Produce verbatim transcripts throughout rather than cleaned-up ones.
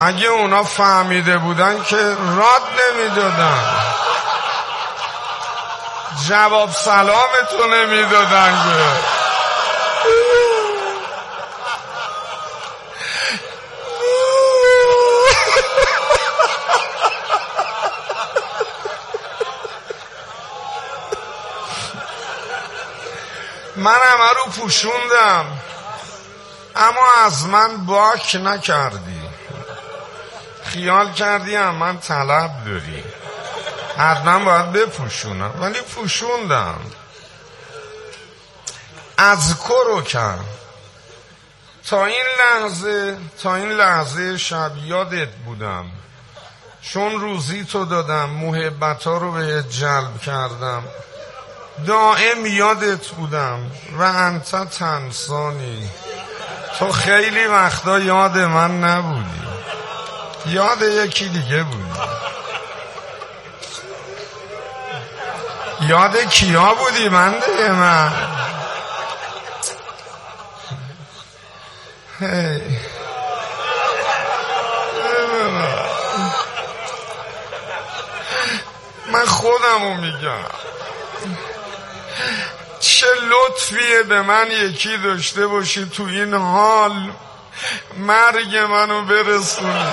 اگه اونا فهمیده بودن که راد نمیدادن، جواب سلامتو نمیدادن. من همه رو پوشوندم اما از من باک نکردی. خیال کردی هم من طلب داری، حتما باید بپوشونم، ولی پوشوندم. از کرو کن تا این لحظه، تا این لحظه شب یادت بودم، چون روزی تو دادم، محبت ها رو بهت جلب کردم، دائم یادت بودم و انت تنسانی. تو خیلی وقتا یاد من نبودی، یاد یکی دیگه بودی. یاد کیا بودی بنده من؟ هی من خودمو میگم، چه لطفیه به من یکی داشته باشی تو این حال مرگ منو برسونی،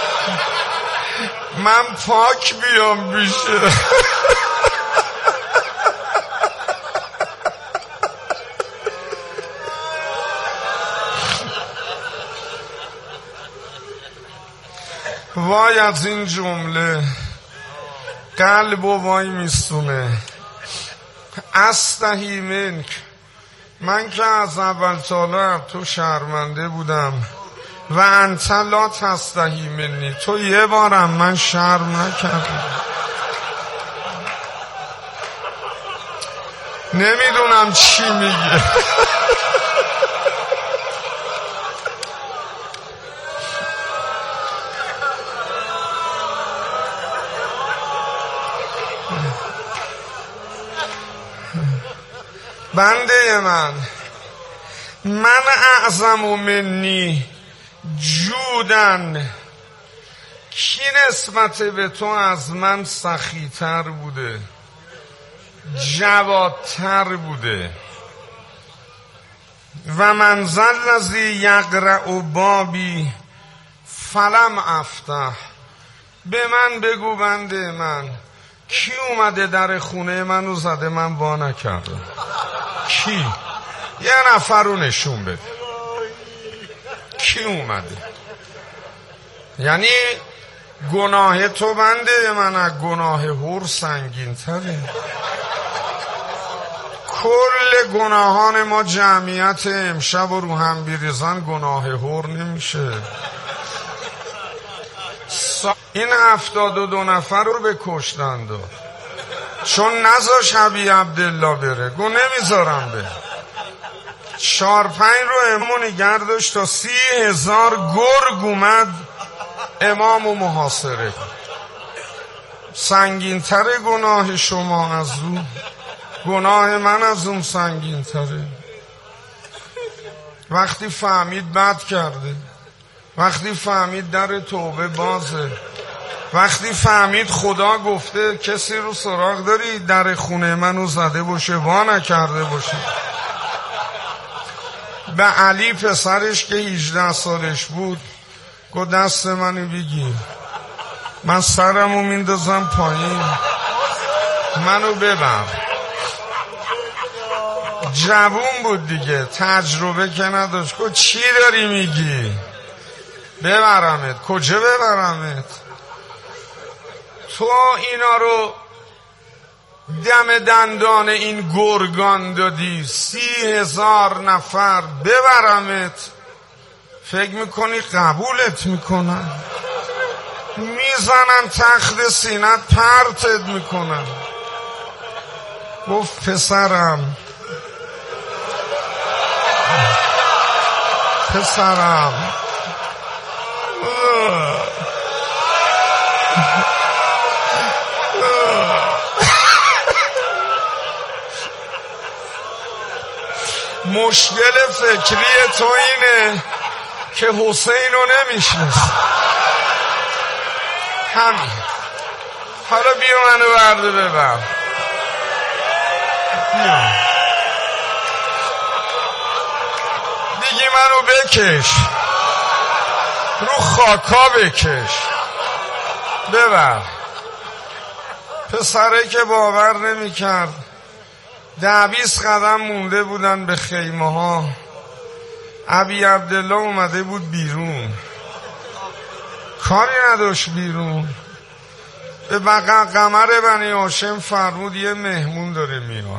من پاک بیام بیشه. وای از این جمله قلب و وای میستونه. استحی منک، من که از اول تا تو شرمنده بودم، و انت لا تستحی منی، تو یه بارم من شرم نکردم. نمیدونم چی میگه. بنده من، من اعظم منی جودن، کی نسبت به تو از من سخی‌تر بوده، جوادتر بوده؟ و من ذا الذی یقرع بابی فلم افتح، به من بگو بنده من، کی اومده در خونه منو زده من با نکردم؟ کی؟ یه نفر رو نشون بده. کی اومده؟ یعنی گناه تو بنده من از گناه هور سنگین تره. کل گناهان ما جمعیت امشب و رو هم بیریزن گناه هور نمیشه. این هفتاد و دو نفر رو به کشتن داد چون نذاش حبیب عبدالله بره، گو نمیذارم بره. چار پنج رو امام نگه داشت تا سی هزار گرگ اومد امام و محاصره. سنگین تره گناه شما از اون، گناه من از اون سنگین تره. وقتی فهمید بد کرده، وقتی فهمید در توبه بازه، وقتی فهمید خدا گفته کسی رو سراغ داری در خونه منو زده باشه وا نکرده باشه. به علی پسرش که هجده سالش بود گفت دست منو بگیر، من سرمو میندازم پایین، منو ببر. جوون بود دیگه، تجربه که نداشت. گفت چی داری میگی؟ ببرمت. کجا ببرمت؟ تو اینا رو دم دندان این گرگان دادی، سی هزار نفر، ببرمت. فکر میکنی قبولت میکنن؟ میزنن تخت سینت پرتت میکنن. گفت پسرم، پسرم مشکل فکری تو اینه که حسین رو نمیشناسی. همین. حالا بیا منو برده ببر. بیا دیگه منو بکش، رو خاکا بکش، ببر. پسره که باور نمی کرد ده بیست قدم مونده بودن به خیمه ها، ابی عبدالله اومده بود بیرون، کاری نداشت بیرون. به بقیه قمر بنی هاشم فرمود یه مهمون داره میاد،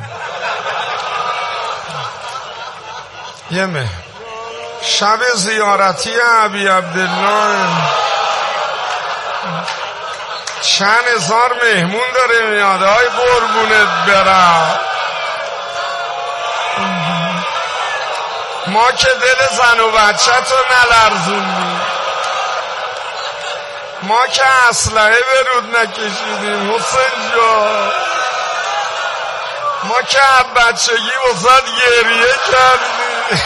یه مهمون شب زیارتی ابی عبدالله، چند هزار مهمون داره میاد. آی قربونت برم. ما که دل زن و بچه تو نلرزوندیم، ما که اسلحه به رود نکشیدیم حسین جان، ما که از بچگی واسه گریه کردیم.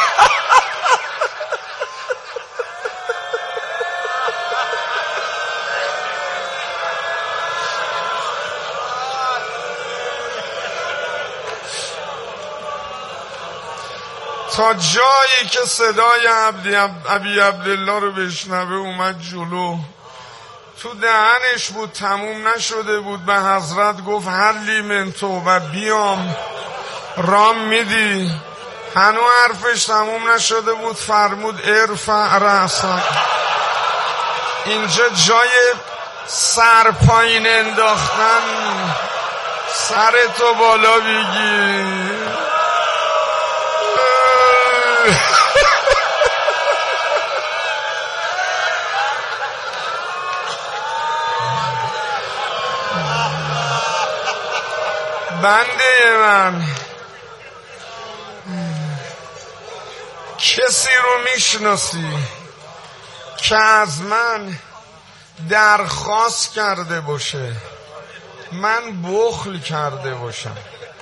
تا جایی که صدای ابی عبدالله رو بشنوه اومد جلو، تو دهنش بود، تموم نشده بود، به حضرت گفت حلی من توبه، بیام رام میدی؟ هنو حرفش تموم نشده بود، فرمود ارفع رأسک. اینجا جای سر پایین انداختن، سرتو بالا بگیر. بنده من، کسی رو میشناسی که از من درخواست کرده باشه من بخل کرده باشم؟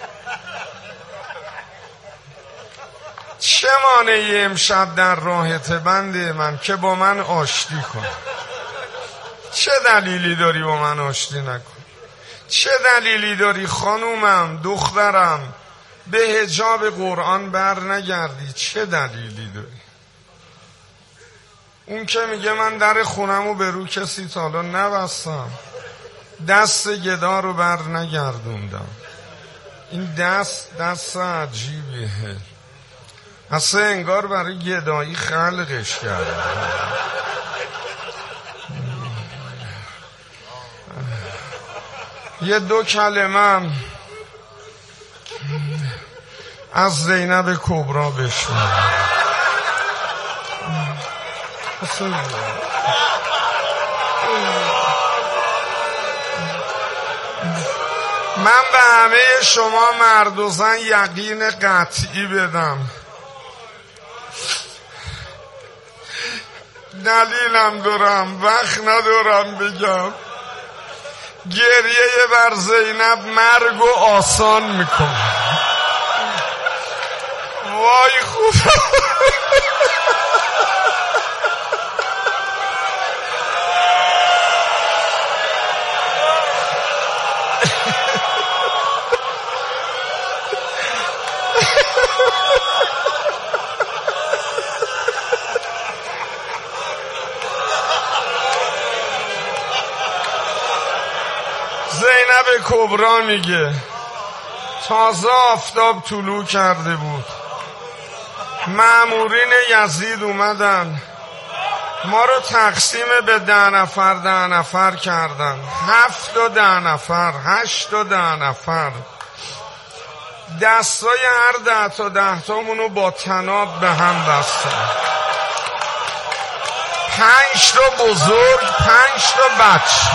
چه مانعی امشب در راهت بنده من که با من آشتی کن؟ چه دلیلی داری با من آشتی نکن؟ چه دلیلی داری خانومم دخترم به حجاب قرآن بر نگردی؟ چه دلیلی داری؟ اون که میگه من در خونمو به رو کسی تا حالا نبستم، دست گدا رو بر نگردوندم. این دست دست عجیبیه، اصلا انگار برای گدایی خلقش کرده. یه دو کلمه از زینب کبرا بشنوم. من به همه شما مرد و زن یقین قطعی بدم، دلیلم دارم، وقت ندارم بگم. گریه بر زینب مرگ و آسان میکنه. وای خدا. زینب کبرا میگه تازه آفتاب طلوع کرده بود، مأمورین یزید اومدن ما رو تقسیم به ده نفر ده نفر کردن، هفت و ده نفر، هشت و ده نفر. دستای هر ده تا ده تامونو با تناب به هم بستن، پنج تا بزرگ، پنج تا بچه.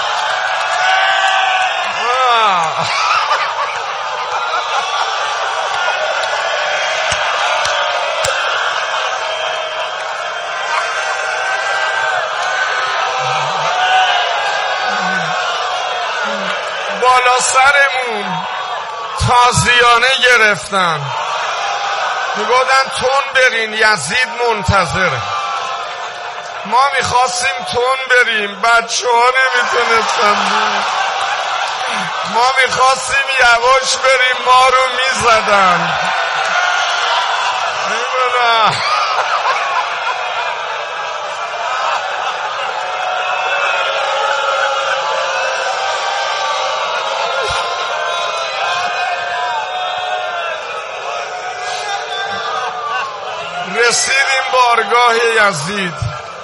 بالا سرمون تازیانه گرفتن، میگفتن تون برین یزید منتظره. ما میخواستیم تون بریم، بچه ها نمیتونستن بود. ما میخواستیم یواش بریم، ما رو میزدن. نمیدونم رسیدیم بارگاه یزید،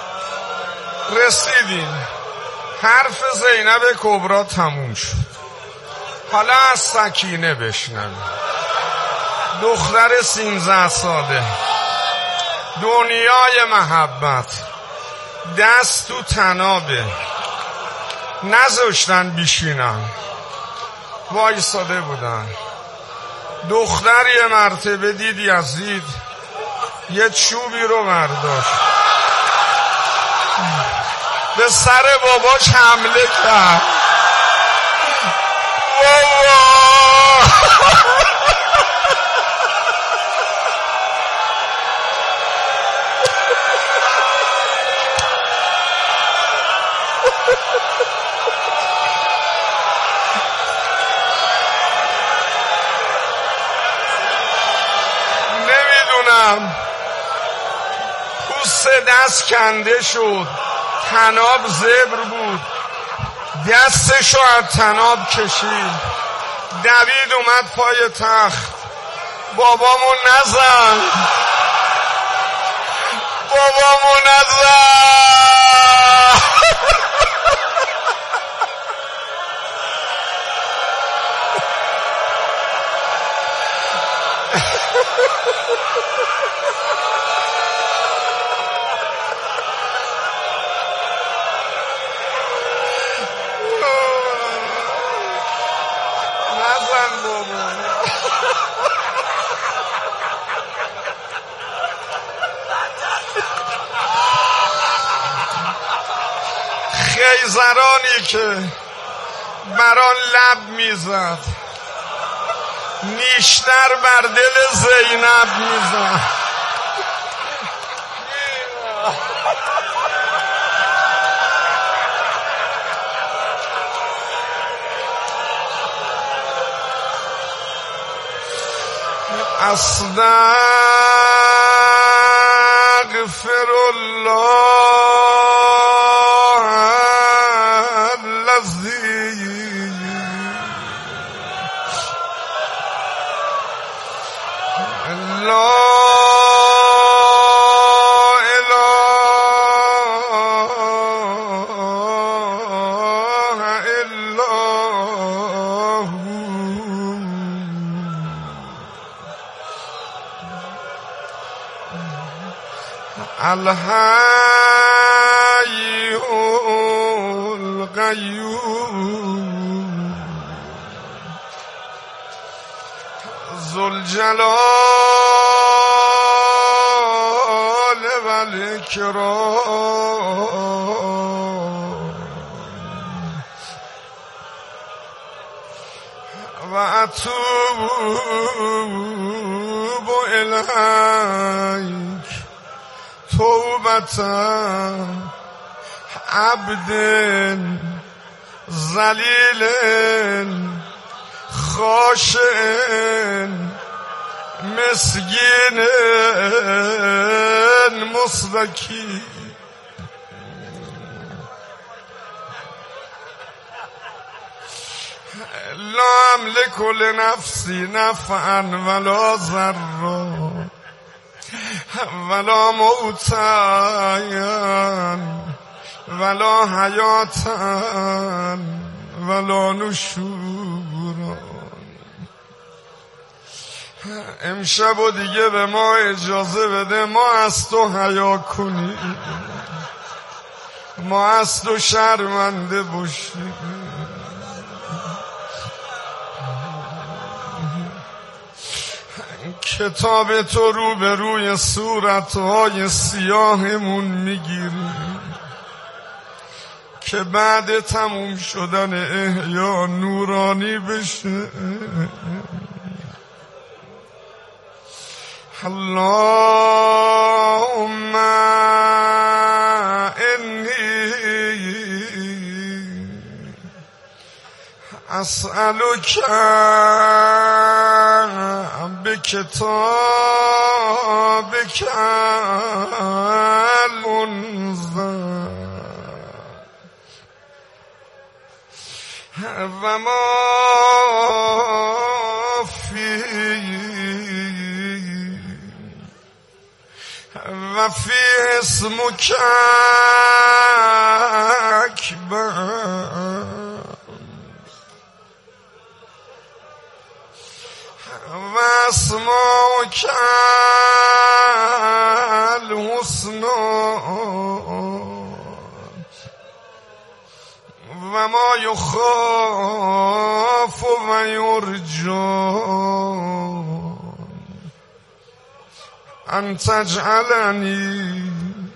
رسیدیم. حرف زینب کبرا تموم شد. حالا از سکینه بشنویم. دختر سیزده ساله، دنیای محبت، دست تو تنابه، نذاشتن بیشینن، وایساده بودن. دختر یه مرتبه دید یزید یه چوبی رو برداشت، به سر باباش حمله کرد. بابا نمیدونم، پوست دست کنده شد، تناب زبر بود، دستشو از تناب کشید، دوید اومد پای تخت. بابامو نزن، بابامو نزن. خیزرانی که بران لب میزد، نیشتر بر دل زینب میزد. استغفر الله العظیم لا اله الا الحی القیوم ذوالجلال والاکرام و اتوب الیک توبتا عبد ذلیل خاشع مسکین مستکی. لا املک لنفسی نفعا ولا ضرا ولا موتا ولا حیاتا ولا نشورا. امشب و دیگه به ما اجازه بده ما از تو حیا کنیم، ما از تو شرمنده باشیم. کتاب تو رو به روی صورتهای سیاهمون میگیریم که بعد تموم شدن احیا نورانی بشه. اللهم اسألک بکتابک المنزل و ما فیه و فیه اسمک اکبر و اسماک الحسنی و ما یخاف و یرجا ان تجعلنی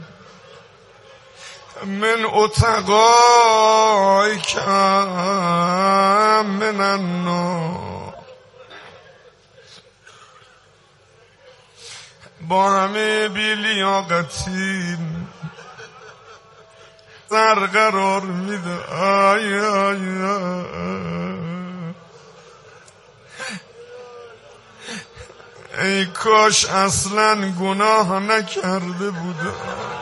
من اتقایک من النار. با همه بی‌لیاقتیم در قرار میده. آی آی آی ای کاش اصلا گناه نکرده بوده.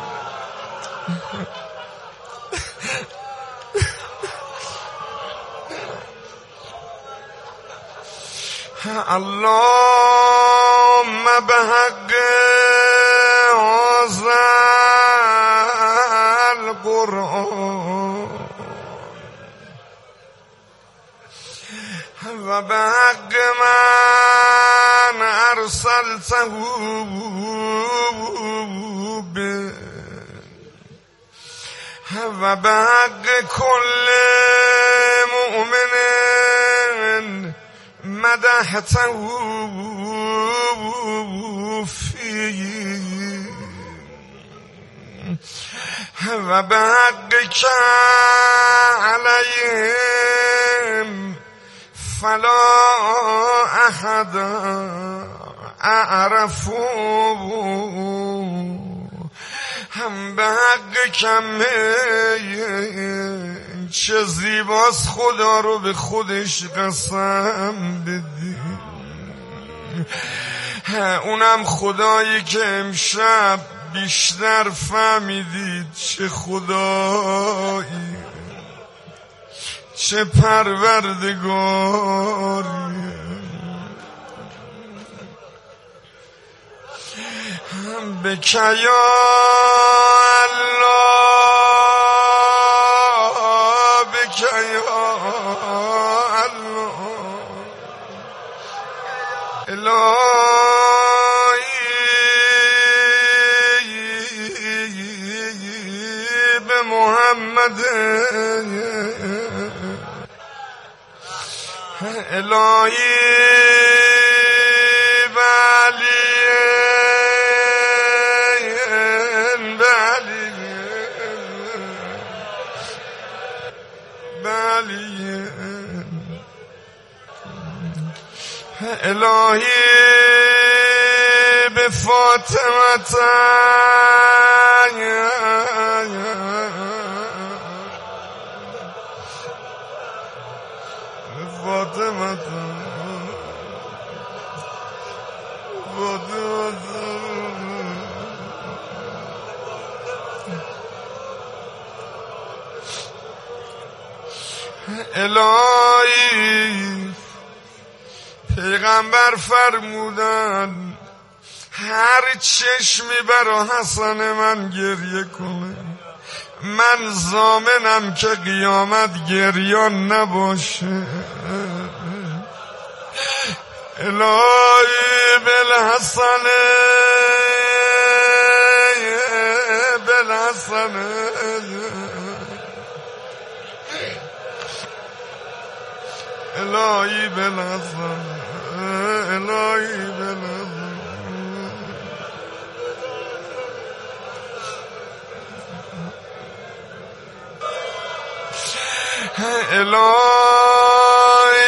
اللهم بحق هذا القرآن و بحق من ارسلته به و بحق کل مؤمن مدحته فيه و بحقك عليهم فلا احد اعرفوا هم به حق کمه. چه زیباست خدا رو به خودش قسم بدی. اونم خدایی که امشب بیشتر فهمیدید چه خدایی، چه پروردگاری. بک یا الله، بک یا الله، الهی به محمد، الهی به علی، الهی به فاطمه، فاطمه الهی پیغمبر فرمودن هر چشمی برا حسن من گریه کنه من ضامنم که قیامت گریان نباشه. الهی بالحسن بالحسن الهی بالحسن الهی بالحسن الهی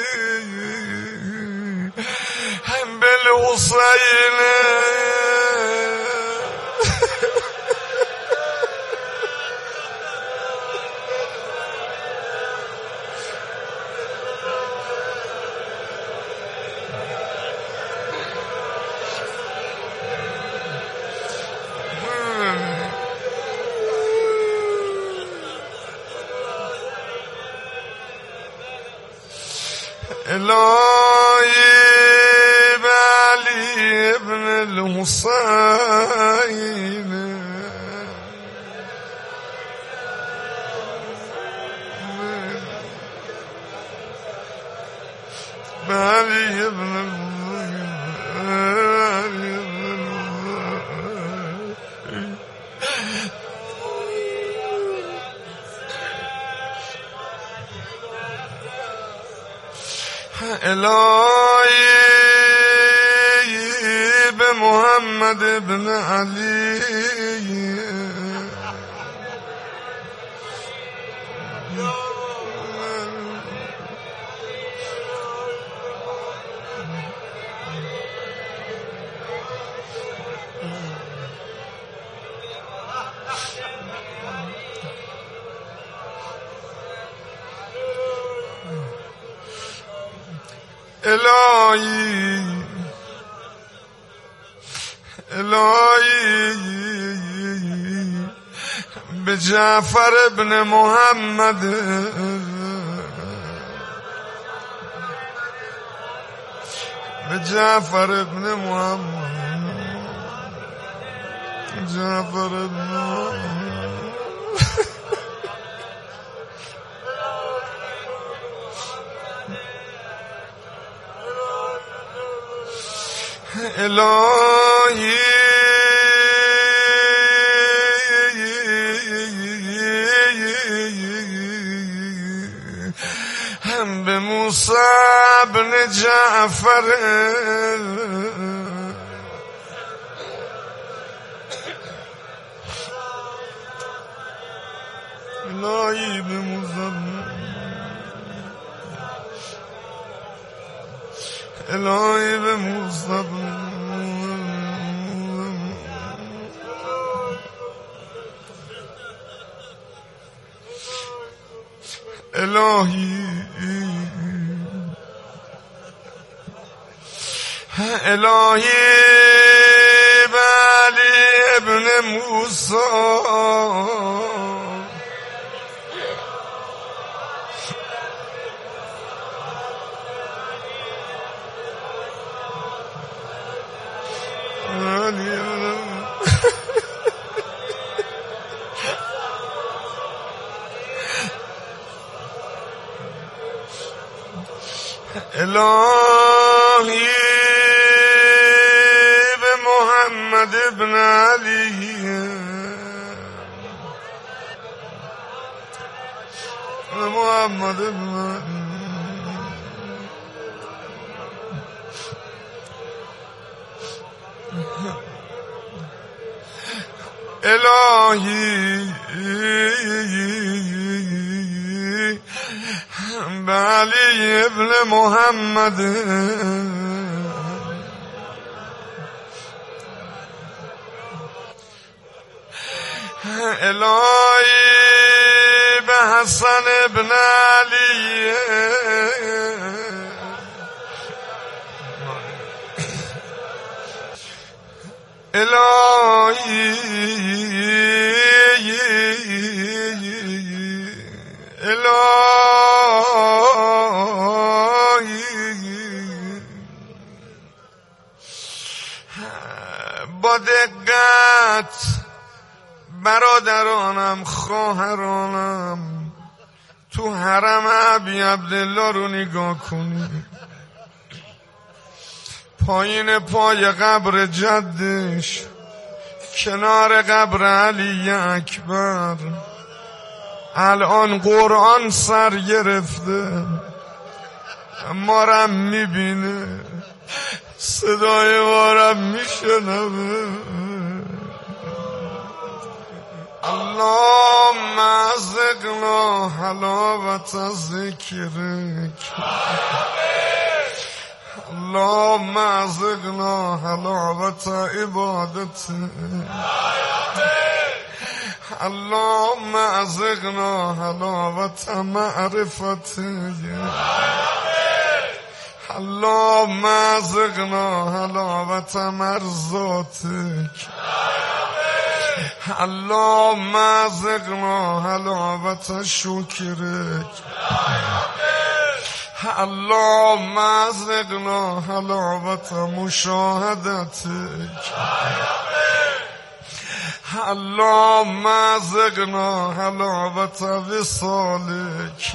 الهی بالحسین حسین علی ابن الهی به محمد ابن علی الهی الهی به جعفر ابن محمد به جعفر ابن محمد جعفر ابن محمد الهی هم به موسی بن جعفر الهی به موسی الهی به موسی الهی الهی به علی ابن موسی الهی به محمد ابن علی به محمد ابن الهی به علی ابن محمد الهی به حسن ابن علی الهی الهی با دقت برادرانم خواهرانم تو حرم ابی عبدالله رو نگاه کنید. پایین پای قبر جدش کنار قبر علی اکبر الان قرآن سر گرفته، مارم میبینه، صدای مارم میشنوه. اللهم ازقنا حلاوت ذکرک، اللهم ازقنا حلاوت عبادتک، اللهم ازقنا حلاوت معرفتک، اللهم ازقنا حلاوت مرضاتک، اللهم ازقنا حلاوت شکرک، اللهم ازقنا حلاوت مشاهدتك اللهم ازقنا حلاوت وصالك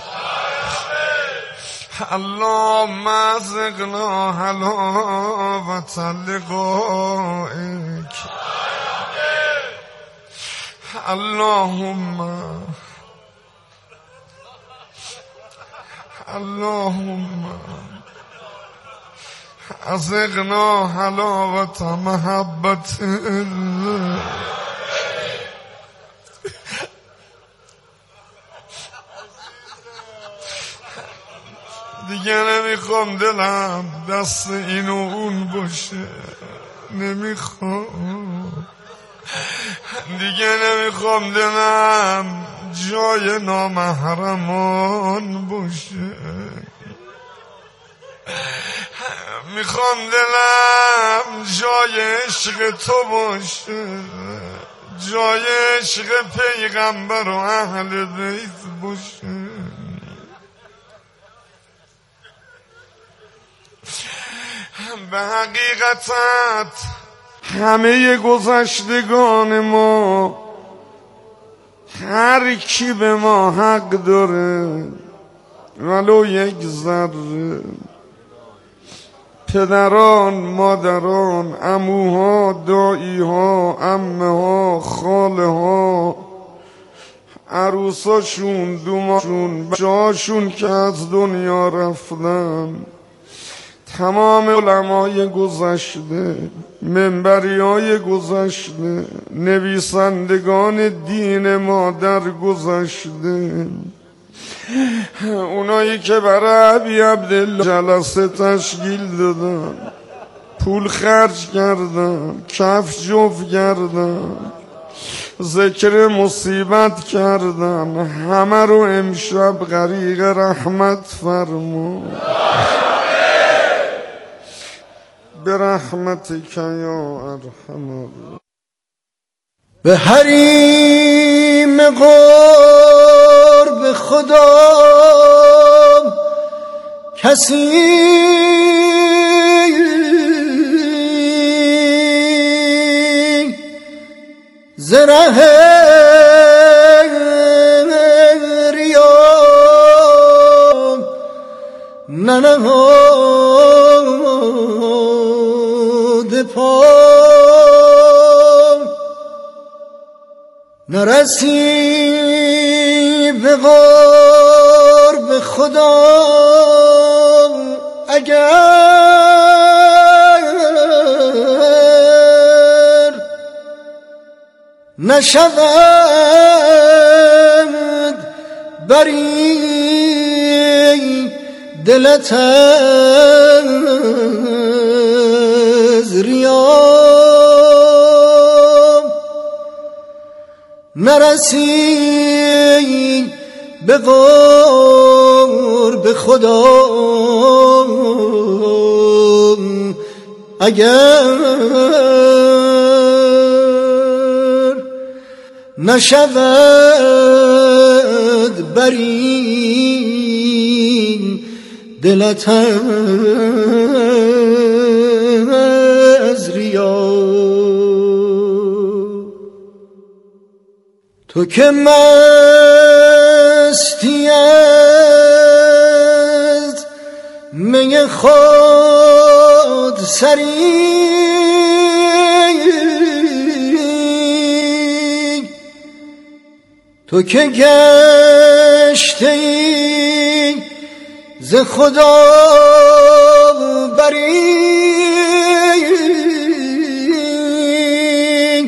اللهم ازقنا حلاوت لقائك اللهم اللهم ازقنا حلاوت محبت الله دیگه نمیخوام دلم دست این و اون باشه نمیخوام دیگه نمیخوام دلم جای نامحرمان باشه میخوام دلم جای عشق تو باشه جای عشق پیغمبر و اهل بیت باشه به حقیقتت همه گذشتگان ما هر کی به ما حق داره ولو یک ذره پدران مادران عموها داییها عمه‌ها خاله‌ها عروساشون دوماشون بچه‌هاشون که از دنیا رفتن تمام علمای گذشته منبریای گذشته نویسندگان دین ما در گذشته اونایی که برای ابی عبدالله جلسه تشکیل دادن پول خرج کردن کف جفت کردن ذکر مصیبت کردن همه رو امشب غریق رحمت فرما برحمتک یا ارحم به حریم قرب خدا کسی زره ریا ننهاد پا نرسی به قرب خدا اگر نشود بری دلت از ریا نرسی به قرب خدا اگر نشود بری دلت از ریا تو که مستی از می خود سری تو که گشتی ز خدا بری